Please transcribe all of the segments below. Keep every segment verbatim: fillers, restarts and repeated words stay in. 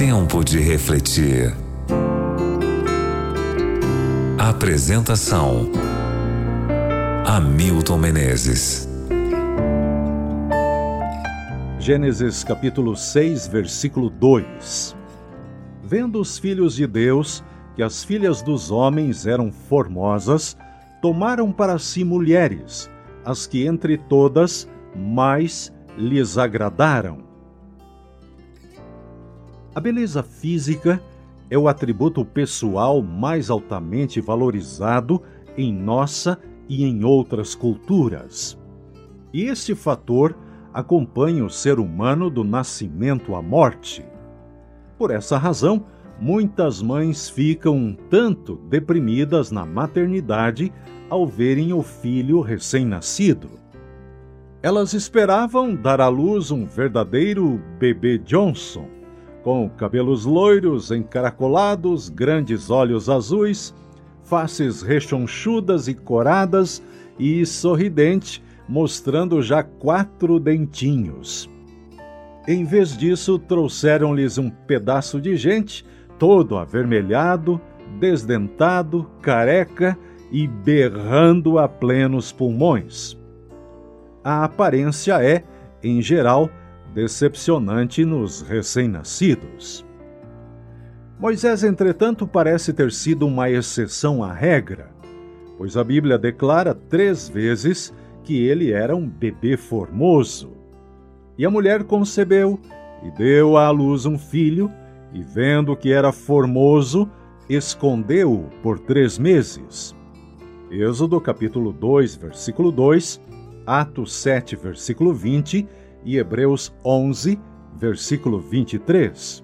Tempo de refletir. Apresentação: Hamilton Menezes. Gênesis capítulo seis, versículo dois. Vendo os filhos de Deus que as filhas dos homens eram formosas, tomaram para si mulheres, as que entre todas mais lhes agradaram. A beleza física é o atributo pessoal mais altamente valorizado em nossa e em outras culturas. E este fator acompanha o ser humano do nascimento à morte. Por essa razão, muitas mães ficam um tanto deprimidas na maternidade ao verem o filho recém-nascido. Elas esperavam dar à luz um verdadeiro bebê Johnson, com cabelos loiros, encaracolados, grandes olhos azuis, faces rechonchudas e coradas e sorridente, mostrando já quatro dentinhos. Em vez disso, trouxeram-lhes um pedaço de gente, todo avermelhado, desdentado, careca e berrando a plenos pulmões. A aparência é, em geral, decepcionante nos recém-nascidos. Moisés, entretanto, parece ter sido uma exceção à regra, pois a Bíblia declara três vezes que ele era um bebê formoso. E a mulher concebeu e deu à luz um filho, e vendo que era formoso, escondeu-o por três meses. Êxodo capítulo dois, versículo dois, Atos sete, versículo vinte e Hebreus onze, versículo vinte e três.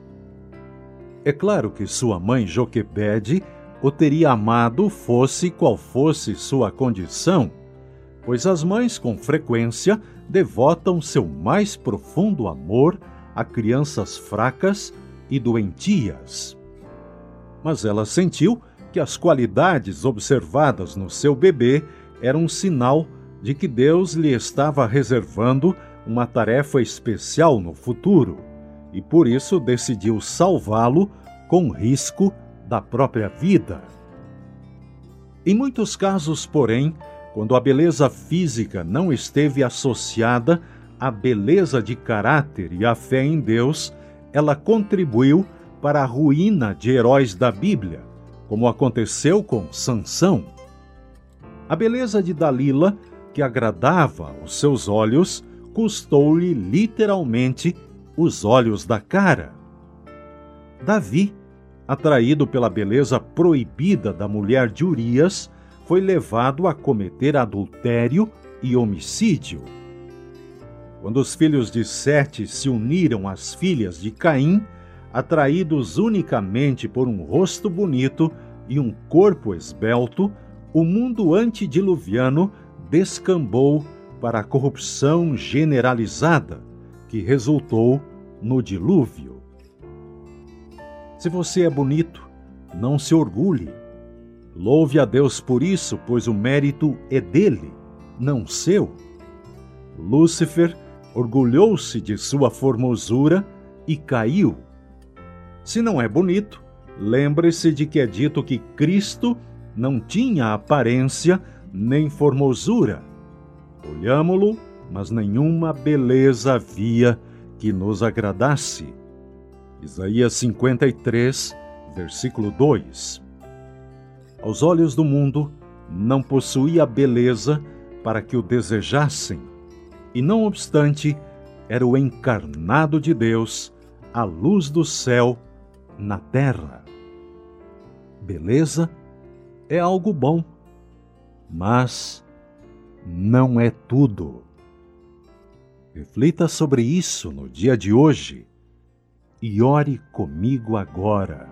É claro que sua mãe Joquebede o teria amado fosse qual fosse sua condição, pois as mães com frequência devotam seu mais profundo amor a crianças fracas e doentias. Mas ela sentiu que as qualidades observadas no seu bebê eram um sinal de que Deus lhe estava reservando uma tarefa especial no futuro, e por isso decidiu salvá-lo com risco da própria vida. Em muitos casos, porém, quando a beleza física não esteve associada à beleza de caráter e à fé em Deus, ela contribuiu para a ruína de heróis da Bíblia, como aconteceu com Sansão. A beleza de Dalila, que agradava aos seus olhos, custou-lhe literalmente os olhos da cara. Davi, atraído pela beleza proibida da mulher de Urias, foi levado a cometer adultério e homicídio. Quando os filhos de Sete se uniram às filhas de Caim, atraídos unicamente por um rosto bonito e um corpo esbelto, o mundo antediluviano descambou para a corrupção generalizada, que resultou no dilúvio. Se você é bonito, não se orgulhe. Louve a Deus por isso, pois o mérito é dele, não seu. Lúcifer orgulhou-se de sua formosura e caiu. Se não é bonito, lembre-se de que é dito que Cristo não tinha aparência nem formosura. Olhámo-lo, mas nenhuma beleza havia que nos agradasse. Isaías cinquenta e três, versículo dois. Aos olhos do mundo, não possuía beleza para que o desejassem, e não obstante, era o encarnado de Deus, a luz do céu na terra. Beleza é algo bom, mas não é tudo. Reflita sobre isso no dia de hoje e ore comigo agora.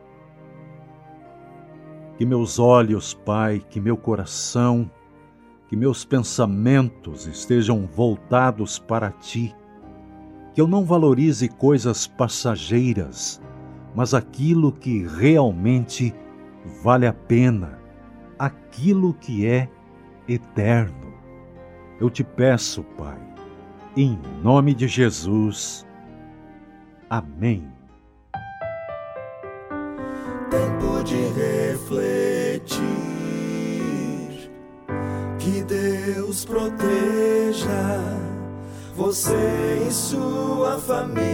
Que meus olhos, Pai, que meu coração, que meus pensamentos estejam voltados para Ti, que eu não valorize coisas passageiras, mas aquilo que realmente vale a pena, aquilo que é eterno. Eu te peço, Pai, em nome de Jesus. Amém. de refletir. Que Deus proteja você e sua família.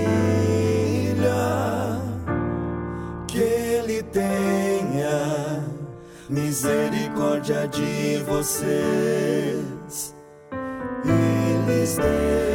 Que Ele tenha misericórdia de vocês e lhes dê